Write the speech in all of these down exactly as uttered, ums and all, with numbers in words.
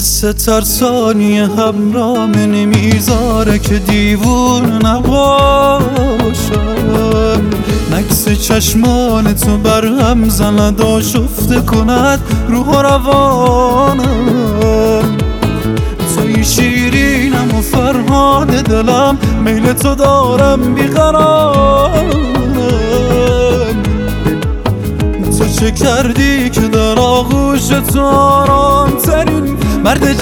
حس ترسانی همرام نمیذاره که دیوون نباشم. نکس چشمان تو برهم زند آشفته کند روح و روانم. توی شیرینم و فرهاد دلم، میل تو دارم بیقرارم. تو چه کردی که در آغوش تو آرام ترین مرد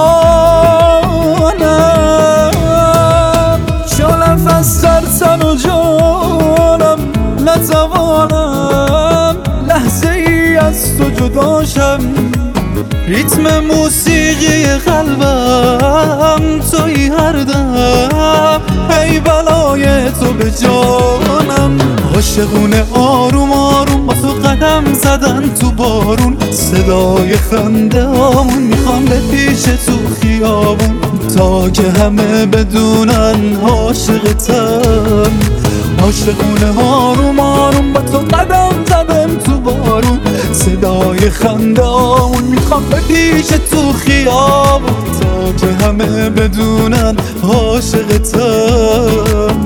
جهانم؟ شالم از ترسم و جانم نتوانم لحظه ای از تو جداشم. ریتم موسیقی قلبم توی هر دم، ای بلای تو به جانم. عاشقونه آروم آروم با تو قدم زدن تو بارون، صدای خنده هامون میخوام به پیش تو خیابون، تا که همه بدونن عاشقتم. عاشقونه آروم آروم با تو قدم زدم تو بارون، صدای خنده هامون میخوام به پیش تو خیابون، تا که همه بدونن عاشقتم.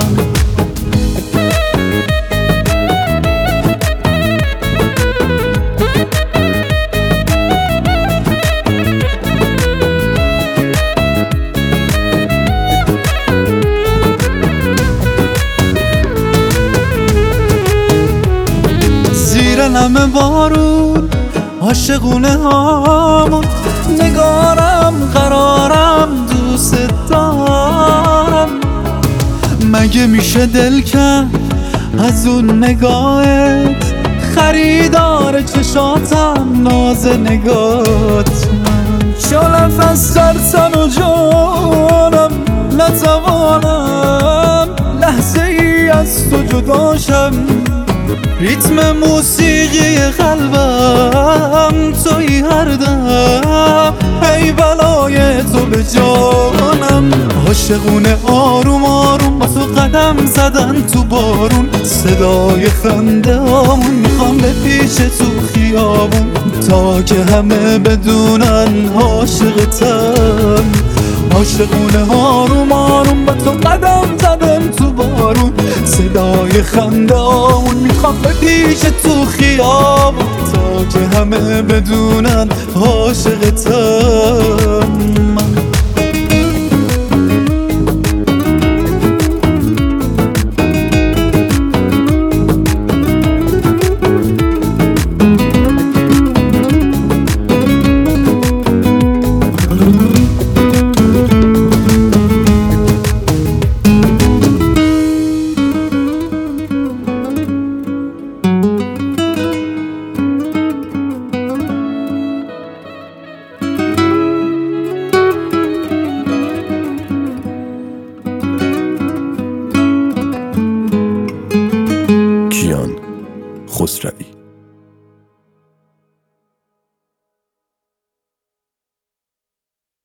زیر نم بارون عاشقونه هامون، نگارم قرارم دوست دارم. مگه میشه دل کرد از اون نگاهت، خریدار چشاتم ناز نگات. شالم از ترسم و جانم نتوانم لحظه ای از تو جداشم. ریتم موسیقی قلبم توی هر دم، ای بلای تو به جانم. عاشقونه آروم آروم با تو قدم زدن تو بارون، صدای خنده هامون میخوام به پیش تو خیابون، تا که همه بدونن عاشقتم. عاشقونه آروم آروم با تو قدم زدم تو بارون، صدای خنده هامون میخوام به پیش تو خیابون، تا که همه بدونن عاشقتم.